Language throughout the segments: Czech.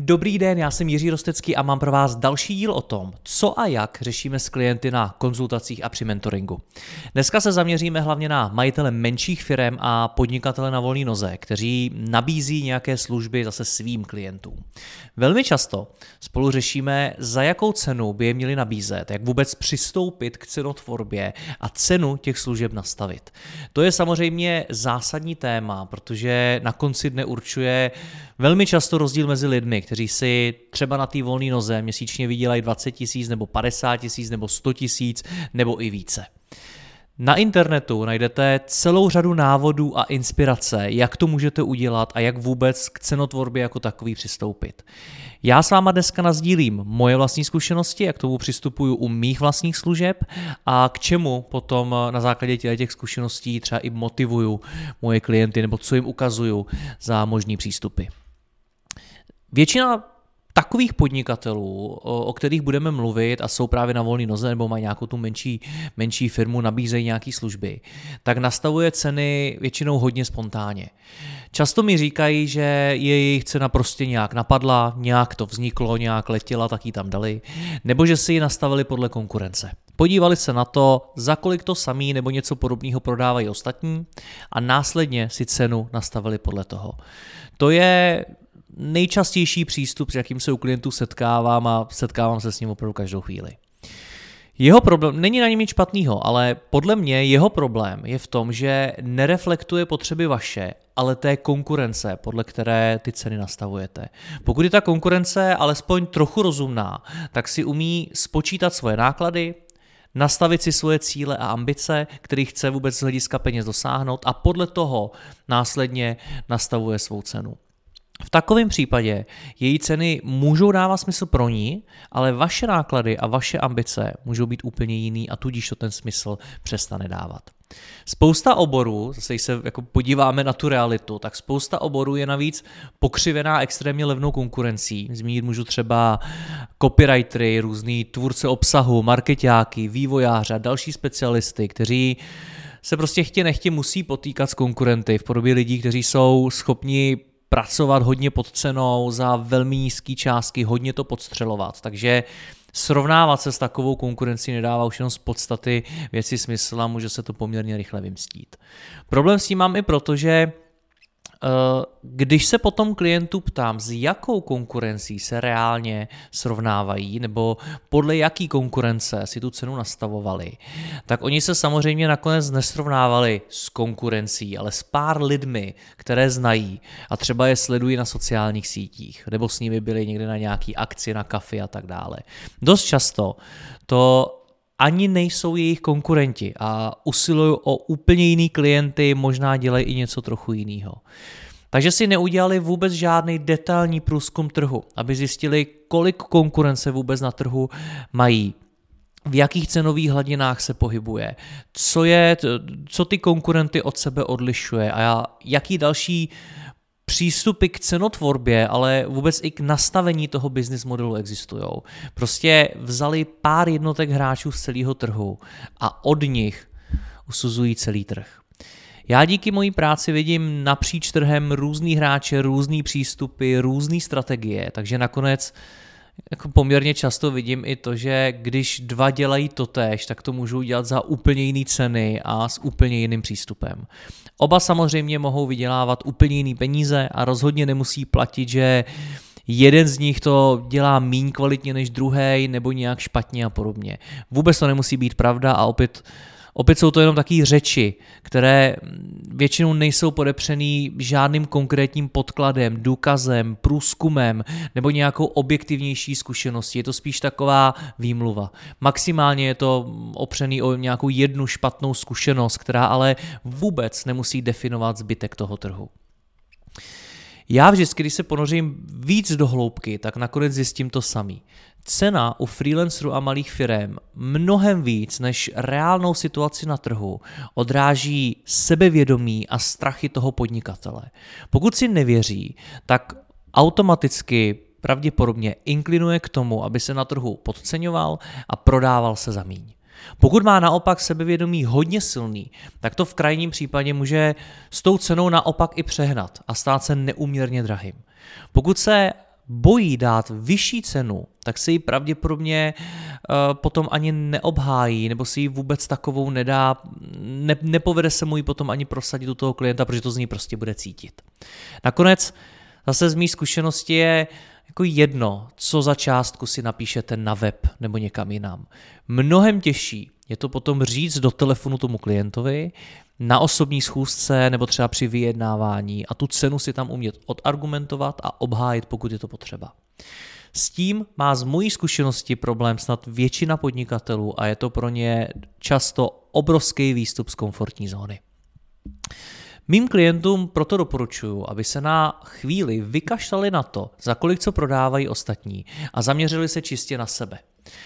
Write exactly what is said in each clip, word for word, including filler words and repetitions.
Dobrý den, já jsem Jiří Rostecký a mám pro vás další díl o tom, co a jak řešíme s klienty na konzultacích a při mentoringu. Dneska se zaměříme hlavně na majitele menších firem a podnikatele na volné noze, kteří nabízí nějaké služby zase svým klientům. Velmi často spolu řešíme, za jakou cenu by je měli nabízet, jak vůbec přistoupit k cenotvorbě a cenu těch služeb nastavit. To je samozřejmě zásadní téma, protože na konci dne určuje velmi často rozdíl mezi lidmi, kteří si třeba na té volné noze měsíčně vydělají dvacet tisíc nebo padesát tisíc nebo sto tisíc nebo i více. Na internetu najdete celou řadu návodů a inspirace, jak to můžete udělat a jak vůbec k cenotvorbě jako takový přistoupit. Já s váma dneska nasdílím moje vlastní zkušenosti, jak k tomu přistupuju u mých vlastních služeb a k čemu potom na základě těch zkušeností třeba i motivuju moje klienty nebo co jim ukazuju za možný přístupy. Většina takových podnikatelů, o kterých budeme mluvit a jsou právě na volné noze nebo mají nějakou tu menší, menší firmu, nabízejí nějaké služby, tak nastavuje ceny většinou hodně spontánně. Často mi říkají, že je jejich cena prostě nějak napadla, nějak to vzniklo, nějak letěla, tak ji tam dali, nebo že si ji nastavili podle konkurence. Podívali se na to, za kolik to samý nebo něco podobného prodávají ostatní a následně si cenu nastavili podle toho. To je nejčastější přístup, s jakým se u klientů setkávám a setkávám se s ním opravdu každou chvíli. Jeho problém, není na něm nic špatného, ale podle mě jeho problém je v tom, že nereflektuje potřeby vaše, ale té konkurence, podle které ty ceny nastavujete. Pokud je ta konkurence alespoň trochu rozumná, tak si umí spočítat svoje náklady, nastavit si svoje cíle a ambice, kterých chce vůbec z hlediska peněz dosáhnout a podle toho následně nastavuje svou cenu. V takovém případě její ceny můžou dávat smysl pro ní, ale vaše náklady a vaše ambice můžou být úplně jiný a tudíž to ten smysl přestane dávat. Spousta oborů, zase se jako podíváme na tu realitu, tak spousta oborů je navíc pokřivená extrémně levnou konkurencí. Zmínit můžu třeba copywritery, různý tvůrce obsahu, markeťáky, vývojáře a další specialisty, kteří se prostě chtě nechtě musí potýkat s konkurenty v podobě lidí, kteří jsou schopni pracovat hodně pod cenou za velmi nízké částky, hodně to podstřelovat. Takže srovnávat se s takovou konkurencí nedává už jenom z podstaty věci smysl a může se to poměrně rychle vymstít. Problém s tím mám i proto, že když se potom klientů ptám, s jakou konkurencí se reálně srovnávají nebo podle jaký konkurence si tu cenu nastavovali, tak oni se samozřejmě nakonec nesrovnávali s konkurencí, ale s pár lidmi, které znají a třeba je sledují na sociálních sítích nebo s nimi byli někde na nějaký akci, na kafi a tak dále. Dost často to ani nejsou jejich konkurenti a usilují o úplně jiný klienty, možná dělají i něco trochu jiného. Takže si neudělali vůbec žádný detailní průzkum trhu, aby zjistili, kolik konkurence vůbec na trhu mají, v jakých cenových hladinách se pohybuje, co, je, co ty konkurenty od sebe odlišuje a jaký další přístupy k cenotvorbě, ale vůbec i k nastavení toho business modelu existují. Prostě vzali pár jednotek hráčů z celého trhu a od nich usuzují celý trh. Já díky mojí práci vidím napříč trhem různý hráče, různý přístupy, různý strategie, takže nakonec jako poměrně často vidím i to, že když dva dělají totéž, tak to můžou dělat za úplně jiný ceny a s úplně jiným přístupem. Oba samozřejmě mohou vydělávat úplně jiný peníze a rozhodně nemusí platit, že jeden z nich to dělá míň kvalitně než druhý nebo nějak špatně a podobně. Vůbec to nemusí být pravda a opět Opět jsou to jenom takové řeči, které většinou nejsou podepřený žádným konkrétním podkladem, důkazem, průzkumem nebo nějakou objektivnější zkušeností. Je to spíš taková výmluva. Maximálně je to opřený o nějakou jednu špatnou zkušenost, která ale vůbec nemusí definovat zbytek toho trhu. Já vždycky, když se ponořím víc do hloubky, tak nakonec zjistím to samý. Cena u freelancerů a malých firem mnohem víc než reálnou situaci na trhu odráží sebevědomí a strachy toho podnikatele. Pokud si nevěří, tak automaticky pravděpodobně inklinuje k tomu, aby se na trhu podceňoval a prodával se za míň. Pokud má naopak sebevědomí hodně silný, tak to v krajním případě může s tou cenou naopak i přehnat a stát se neúměrně drahým. Pokud se bojí dát vyšší cenu, tak se ji pravděpodobně uh, potom ani neobhájí, nebo si ji vůbec takovou nedá, ne, nepovede se mu ji potom ani prosadit u toho klienta, protože to z ní prostě bude cítit. Nakonec zase z mý zkušenosti je jako jedno, co za částku si napíšete na web nebo někam jinam. Mnohem těžší je to potom říct do telefonu tomu klientovi, na osobní schůzce nebo třeba při vyjednávání a tu cenu si tam umět odargumentovat a obhájit, pokud je to potřeba. S tím má z mojí zkušenosti problém snad většina podnikatelů a je to pro ně často obrovský výstup z komfortní zóny. Mým klientům proto doporučuji, aby se na chvíli vykašlali na to, za kolik co prodávají ostatní a zaměřili se čistě na sebe.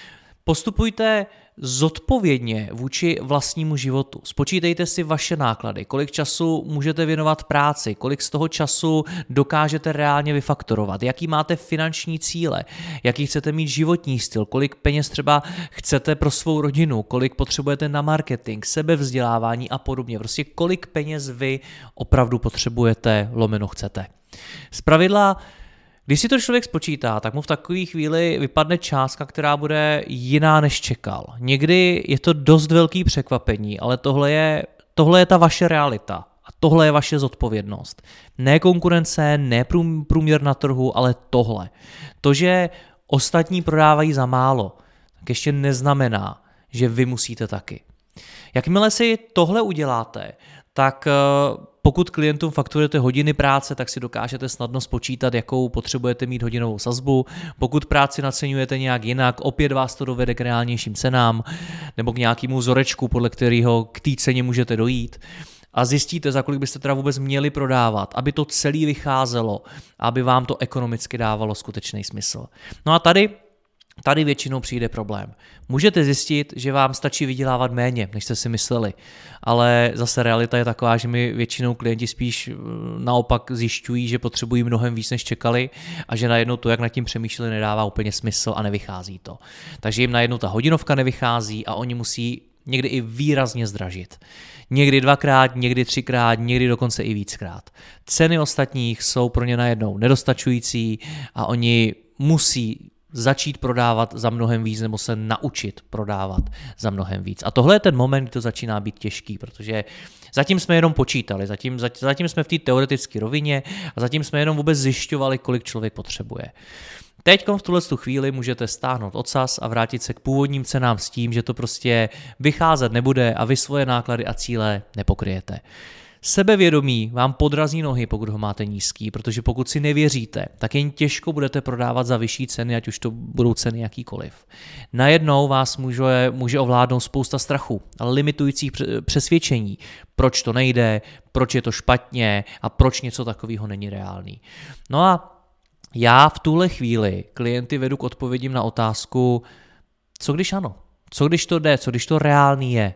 Postupujte zodpovědně vůči vlastnímu životu. Spočítejte si vaše náklady, kolik času můžete věnovat práci, kolik z toho času dokážete reálně vyfaktorovat, jaký máte finanční cíle, jaký chcete mít životní styl, kolik peněz třeba chcete pro svou rodinu, kolik potřebujete na marketing, sebevzdělávání a podobně. Prostě kolik peněz vy opravdu potřebujete, lomeno chcete. Zpravidla když si to člověk spočítá, tak mu v takové chvíli vypadne částka, která bude jiná, než čekal. Někdy je to dost velký překvapení, ale tohle je, tohle je ta vaše realita a tohle je vaše zodpovědnost. Ne konkurence, ne průměr na trhu, ale tohle. To, že ostatní prodávají za málo, tak ještě neznamená, že vy musíte taky. Jakmile si tohle uděláte, tak pokud klientům fakturujete hodiny práce, tak si dokážete snadno spočítat, jakou potřebujete mít hodinovou sazbu. Pokud práci naceňujete nějak jinak, opět vás to dovede k reálnějším cenám nebo k nějakému vzorečku, podle kterého k té ceně můžete dojít. A zjistíte, za kolik byste teda vůbec měli prodávat, aby to celé vycházelo, aby vám to ekonomicky dávalo skutečný smysl. No a tady Tady většinou přijde problém. Můžete zjistit, že vám stačí vydělávat méně, než jste si mysleli, ale zase realita je taková, že mi většinou klienti spíš naopak zjišťují, že potřebují mnohem víc, než čekali a že najednou to, jak nad tím přemýšleli, nedává úplně smysl a nevychází to. Takže jim najednou ta hodinovka nevychází a oni musí někdy i výrazně zdražit. Někdy dvakrát, někdy třikrát, někdy dokonce i víckrát. Ceny ostatních jsou pro ně najednou nedostačující a oni musí začít prodávat za mnohem víc nebo se naučit prodávat za mnohem víc. A tohle je ten moment, kdy to začíná být těžký, protože zatím jsme jenom počítali, zatím, zatím jsme v té teoretické rovině a zatím jsme jenom vůbec zjišťovali, kolik člověk potřebuje. Teď v tuhle chvíli můžete stáhnout odsaz a vrátit se k původním cenám s tím, že to prostě vycházet nebude a vy svoje náklady a cíle nepokryjete. Sebevědomí vám podrazí nohy, pokud ho máte nízký, protože pokud si nevěříte, tak jen těžko budete prodávat za vyšší ceny, ať už to budou ceny jakýkoliv. Najednou vás může, může ovládnout spousta strachu a limitujících přesvědčení, proč to nejde, proč je to špatně a proč něco takového není reálný. No a já v tuhle chvíli klienty vedu k odpovědím na otázku, co když ano, co když to jde, co když to reálný je.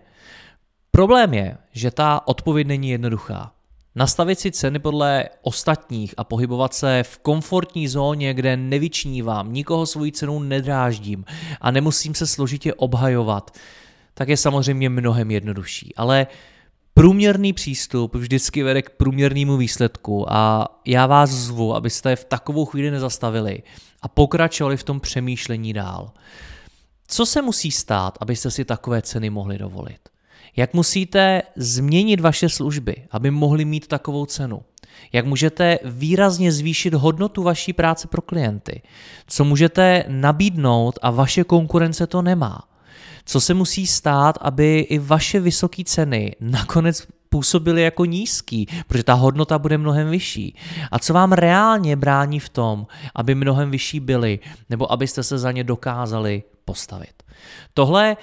Problém je, že ta odpověď není jednoduchá. Nastavit si ceny podle ostatních a pohybovat se v komfortní zóně, kde nevyčnívám, nikoho svojí cenou nedráždím a nemusím se složitě obhajovat, tak je samozřejmě mnohem jednodušší. Ale průměrný přístup vždycky vede k průměrnému výsledku a já vás zvu, abyste v takovou chvíli nezastavili a pokračovali v tom přemýšlení dál. Co se musí stát, abyste si takové ceny mohli dovolit? Jak musíte změnit vaše služby, aby mohly mít takovou cenu? Jak můžete výrazně zvýšit hodnotu vaší práce pro klienty? Co můžete nabídnout a vaše konkurence to nemá? Co se musí stát, aby i vaše vysoké ceny nakonec působily jako nízký, protože ta hodnota bude mnohem vyšší? A co vám reálně brání v tom, aby mnohem vyšší byly, nebo abyste se za ně dokázali postavit? Tohle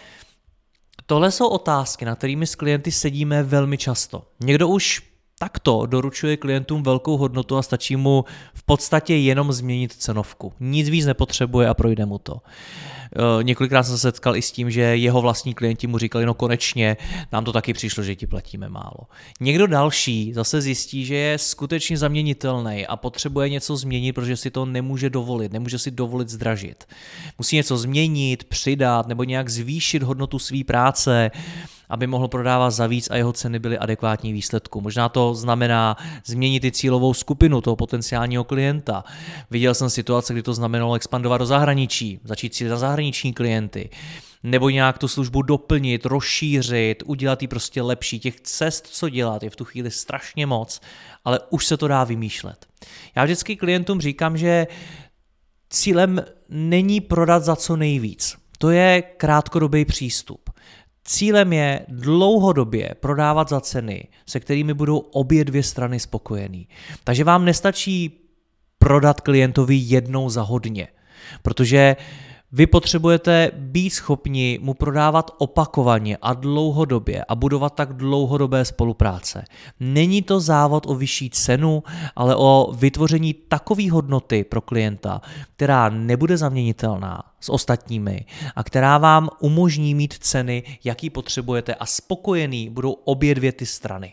Tohle jsou otázky, na kterými s klienty sedíme velmi často. Někdo už takto doručuje klientům velkou hodnotu a stačí mu v podstatě jenom změnit cenovku. Nic víc nepotřebuje a projde mu to. E, několikrát jsem se setkal i s tím, že jeho vlastní klienti mu říkali, no konečně, nám to taky přišlo, že ti platíme málo. Někdo další zase zjistí, že je skutečně zaměnitelný a potřebuje něco změnit, protože si to nemůže dovolit, nemůže si dovolit zdražit. Musí něco změnit, přidat nebo nějak zvýšit hodnotu své práce aby mohl prodávat za víc a jeho ceny byly adekvátní výsledku. Možná to znamená změnit i cílovou skupinu toho potenciálního klienta. Viděl jsem situace, kdy to znamenalo expandovat do zahraničí, začít cílit na zahraniční klienty, nebo nějak tu službu doplnit, rozšířit, udělat ji prostě lepší. Těch cest, co dělat, je v tu chvíli strašně moc, ale už se to dá vymýšlet. Já vždycky klientům říkám, že cílem není prodat za co nejvíc. To je krátkodobý přístup. Cílem je dlouhodobě prodávat za ceny, se kterými budou obě dvě strany spokojený. Takže vám nestačí prodat klientovi jednou za hodně, protože vy potřebujete být schopni mu prodávat opakovaně a dlouhodobě a budovat tak dlouhodobé spolupráce. Není to závod o vyšší cenu, ale o vytvoření takové hodnoty pro klienta, která nebude zaměnitelná s ostatními a která vám umožní mít ceny, jaký potřebujete, a spokojený budou obě dvě ty strany.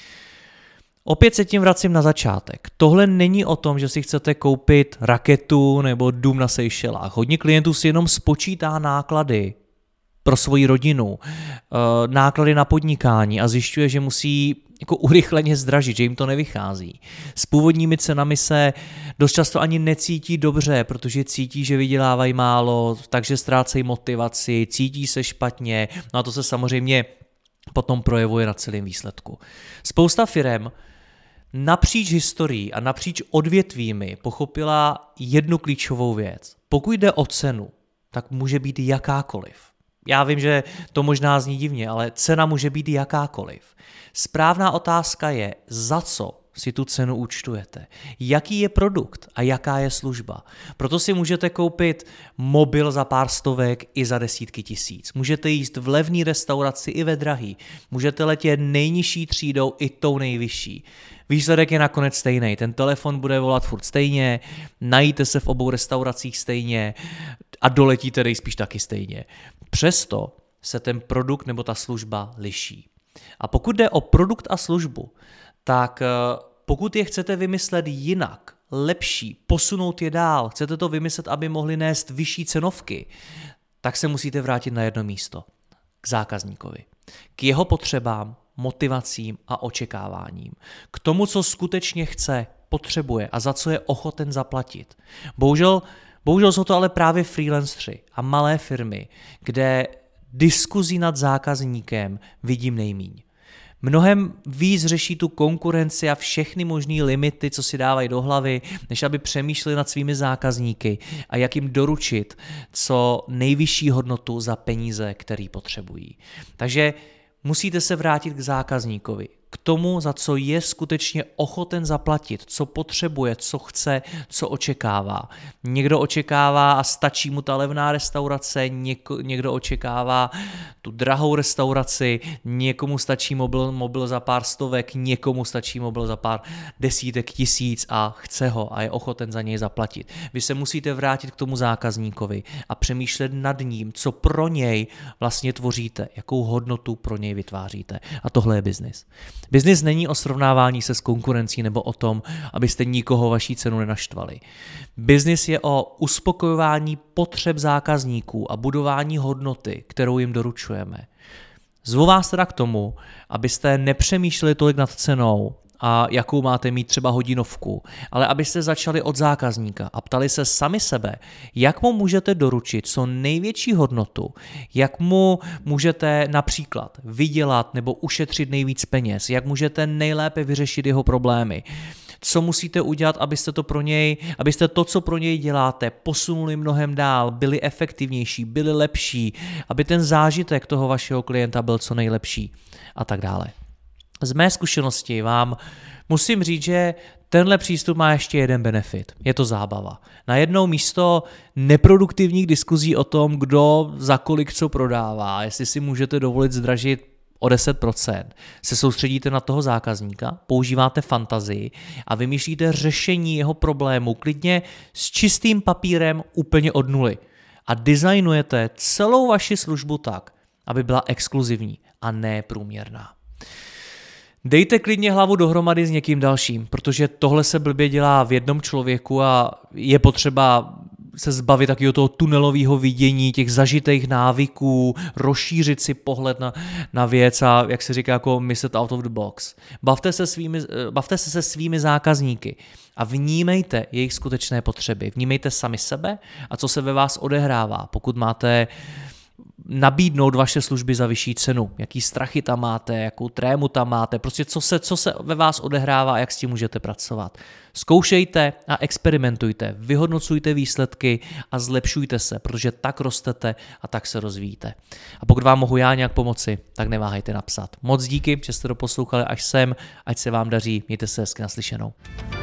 Opět se tím vracím na začátek. Tohle není o tom, že si chcete koupit raketu nebo dům na Seychelách. Hodně klientů si jenom spočítá náklady pro svoji rodinu, náklady na podnikání a zjišťuje, že musí jako urychleně zdražit, že jim to nevychází. S původními cenami se dost často ani necítí dobře, protože cítí, že vydělávají málo, takže ztrácejí motivaci, cítí se špatně, no a to se samozřejmě potom projevuje na celém výsledku. Spousta firem napříč historií a napříč odvětvími pochopila jednu klíčovou věc. Pokud jde o cenu, tak může být jakákoliv. Já vím, že to možná zní divně, ale cena může být jakákoliv. Správná otázka je, za co si tu cenu účtujete. Jaký je produkt a jaká je služba. Proto si můžete koupit mobil za pár stovek i za desítky tisíc. Můžete jíst v levné restauraci i ve drahý. Můžete letět nejnižší třídou i tou nejvyšší. Výsledek je nakonec stejný. Ten telefon bude volat furt stejně, najíte se v obou restauracích stejně a doletíte nejspíš taky stejně. Přesto se ten produkt nebo ta služba liší. A pokud jde o produkt a službu, tak pokud je chcete vymyslet jinak, lepší, posunout je dál, chcete to vymyslet, aby mohli nést vyšší cenovky, tak se musíte vrátit na jedno místo, k zákazníkovi, k jeho potřebám, motivacím a očekáváním, k tomu, co skutečně chce, potřebuje a za co je ochoten zaplatit. Bohužel, bohužel jsou to ale právě freelancři a malé firmy, kde diskuzí nad zákazníkem vidím nejmíň. Mnohem víc řeší tu konkurenci a všechny možný limity, co si dávají do hlavy, než aby přemýšleli nad svými zákazníky a jak jim doručit co nejvyšší hodnotu za peníze, který potřebují. Takže musíte se vrátit k zákazníkovi, k tomu, za co je skutečně ochoten zaplatit, co potřebuje, co chce, co očekává. Někdo očekává a stačí mu ta levná restaurace, něko, někdo očekává tu drahou restauraci, někomu stačí mobil, mobil za pár stovek, někomu stačí mobil za pár desítek tisíc a chce ho a je ochoten za něj zaplatit. Vy se musíte vrátit k tomu zákazníkovi a přemýšlet nad ním, co pro něj vlastně tvoříte, jakou hodnotu pro něj vytváříte. A tohle je biznis. Biznis není o srovnávání se s konkurencí nebo o tom, abyste nikoho vaší cenu nenaštvali. Biznis je o uspokojování potřeb zákazníků a budování hodnoty, kterou jim doručujeme. Zvu vás teda k tomu, abyste nepřemýšleli tolik nad cenou a jakou máte mít třeba hodinovku, ale abyste začali od zákazníka a ptali se sami sebe, jak mu můžete doručit co největší hodnotu, jak mu můžete například vydělat nebo ušetřit nejvíc peněz, jak můžete nejlépe vyřešit jeho problémy. Co musíte udělat, abyste to pro něj, abyste to, co pro něj děláte, posunuli mnohem dál, byli efektivnější, byli lepší, aby ten zážitek toho vašeho klienta byl co nejlepší a tak dále. Z mé zkušenosti vám musím říct, že tenhle přístup má ještě jeden benefit. Je to zábava. Najednou místo neproduktivních diskuzí o tom, kdo za kolik co prodává, jestli si můžete dovolit zdražit o deset procent, se soustředíte na toho zákazníka, používáte fantazii a vymýšlíte řešení jeho problému klidně s čistým papírem úplně od nuly. A designujete celou vaši službu tak, aby byla exkluzivní a ne průměrná. Dejte klidně hlavu dohromady s někým dalším, protože tohle se blbě dělá v jednom člověku a je potřeba se zbavit takového toho tunelového vidění, těch zažitých návyků, rozšířit si pohled na, na věc a, jak se říká, jako myslet out of the box. Bavte se, svými, bavte se se svými zákazníky a vnímejte jejich skutečné potřeby. Vnímejte sami sebe a co se ve vás odehrává. Pokud máte nabídnout vaše služby za vyšší cenu, jaký strachy tam máte, jakou trému tam máte, prostě co se, co se ve vás odehrává a jak s tím můžete pracovat. Zkoušejte a experimentujte, vyhodnocujte výsledky a zlepšujte se, protože tak rostete a tak se rozvíjíte. A pokud vám mohu já nějak pomoci, tak neváhejte napsat. Moc díky, že jste doposlouchali až sem, ať se vám daří, mějte se hezky, naslyšenou.